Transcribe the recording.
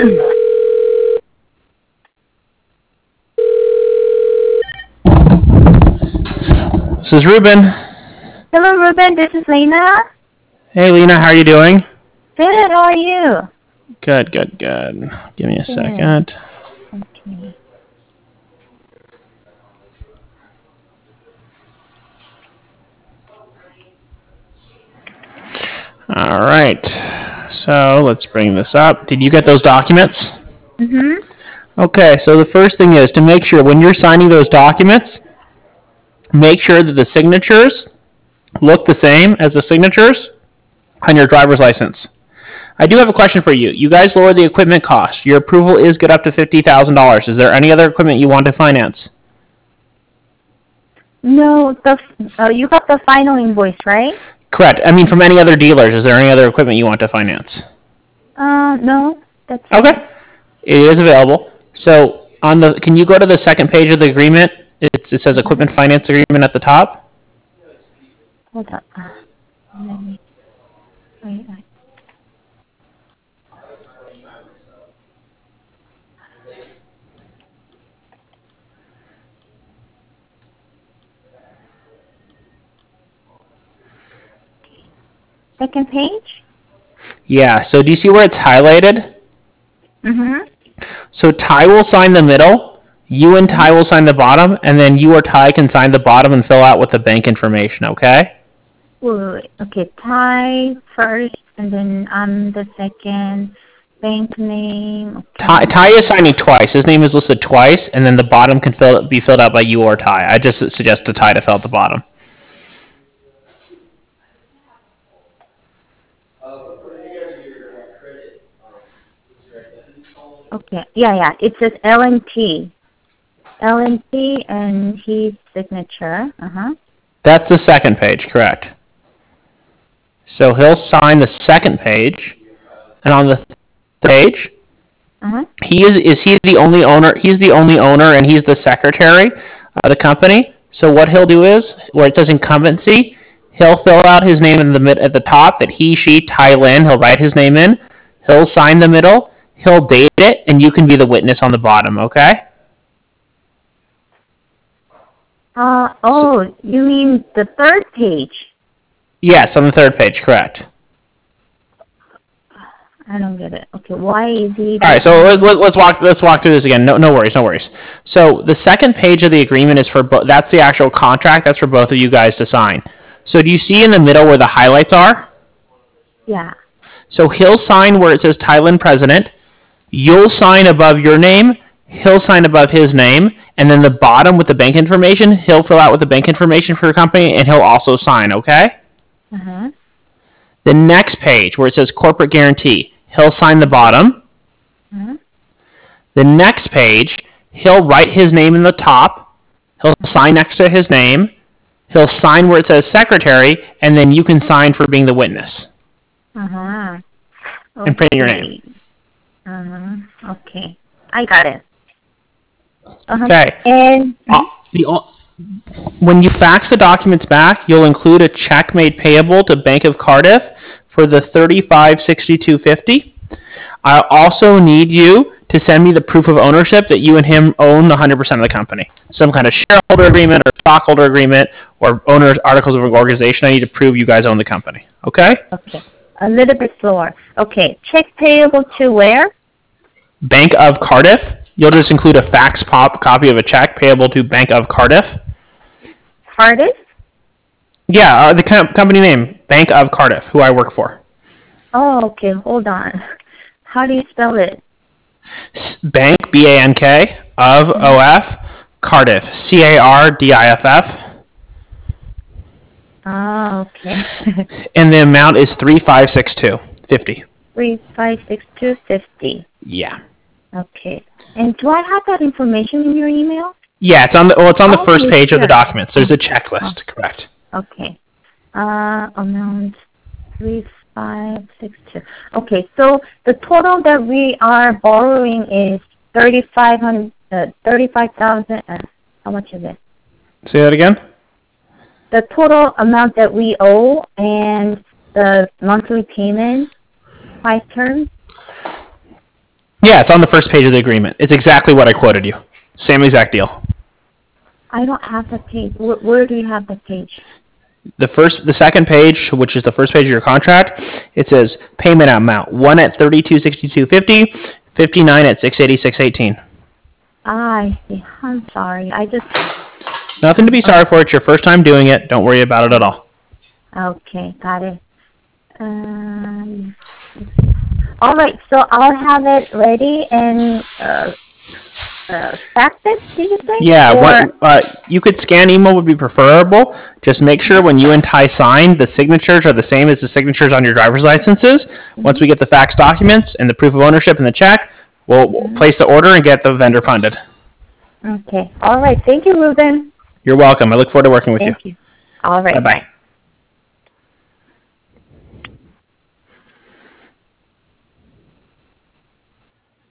This is Ruben. Hello, Ruben. This is Lena. Hey, Lena. How are you doing? Good. How are you? Good, good, good. Give me a second. Okay. All right. So let's bring this up. Did you get those documents? Mm-hmm. Okay. So the first thing is to make sure when you're signing those documents, make sure that the signatures look the same as the signatures on your driver's license. I do have a question for you. You guys lowered the equipment cost. Your approval is good up to $50,000. Is there any other equipment you want to finance? No, you got the final invoice, right? Correct. I mean, from any other dealers, is there any other equipment you want to finance? No, that's Okay. It is available. So can you go to the second page of the agreement? It says equipment finance agreement at the top. Hold on. Let me. Wait. Second page. Yeah. So do you see where it's highlighted? Mm-hmm. So Ty will sign the middle. You and Ty will sign the bottom, and then you or Ty can sign the bottom and fill out with the bank information. Okay. Wait. Okay. Ty first, and then the second. Bank name. Okay. Ty is signing twice. His name is listed twice, and then the bottom can be filled out by you or Ty. I just suggest to Ty to fill out the bottom. Okay. Yeah. It says LNT. LNT and his signature. Uh-huh. That's the second page, correct. So he'll sign the second page, and on the third page, is he the only owner? He's the only owner, and he's the secretary of the company. So what he'll do is, where it says incumbency, he'll fill out his name in the at the top that he, she, Ty Lin. He'll write his name in. He'll sign the middle. He'll date it, and you can be the witness on the bottom. Okay. You mean the third page? Yes, on the third page, correct. I don't get it. Okay, why is he? All right, so let's walk through this again. No worries. So the second page of the agreement is for that's the actual contract. That's for both of you guys to sign. So do you see in the middle where the highlights are? Yeah. So he'll sign where it says Thailand President. You'll sign above your name. He'll sign above his name, and then the bottom with the bank information, he'll fill out with the bank information for your company, and he'll also sign. Okay. The next page where it says corporate guarantee, he'll sign the bottom. The next page, he'll write his name in the top. He'll sign next to his name. He'll sign where it says secretary, and then you can sign for being the witness. Okay. And print your name. Okay. I got it. Okay. And when you fax the documents back, you'll include a check made payable to Bank of Cardiff for the $35.6250. I also need you to send me the proof of ownership that you and him own 100% of the company. Some kind of shareholder agreement or stockholder agreement or owner's articles of organization. I need to prove you guys own the company. Okay? Okay. A little bit slower. Okay. Check payable to where? Bank of Cardiff. You'll just include a fax copy of a check payable to Bank of Cardiff. Cardiff? Yeah, the company name, Bank of Cardiff, who I work for. Oh, okay. Hold on. How do you spell it? Bank, B-A-N-K, of O-F, Cardiff, C-A-R-D-I-F-F. Oh, okay. And the amount is $3562.50. $3562.50. Yeah. Okay. And do I have that information in your email? Yeah, it's on the first page of the documents. There's a checklist, correct. Okay. Amount 3562. Okay, so the total that we are borrowing is 35,000. How much is it? Say that again? The total amount that we owe and the monthly payment, 5 terms. Yeah, it's on the first page of the agreement. It's exactly what I quoted you. Same exact deal. I don't have the page. Where do you have the page? The second page, which is the first page of your contract, it says payment amount: one at $32.62.50, 59 at $686.18. I see. I'm sorry. Nothing to be sorry for. It's your first time doing it. Don't worry about it at all. Okay, got it. All right, so I'll have it ready and fax it, did you say? Yeah, you could scan email would be preferable. Just make sure when you and Ty sign, the signatures are the same as the signatures on your driver's licenses. Once we get the fax documents and the proof of ownership and the check, we'll place the order and get the vendor funded. Okay. All right. Thank you, Ruben. You're welcome. I look forward to working with you. Thank you. All right. Bye-bye.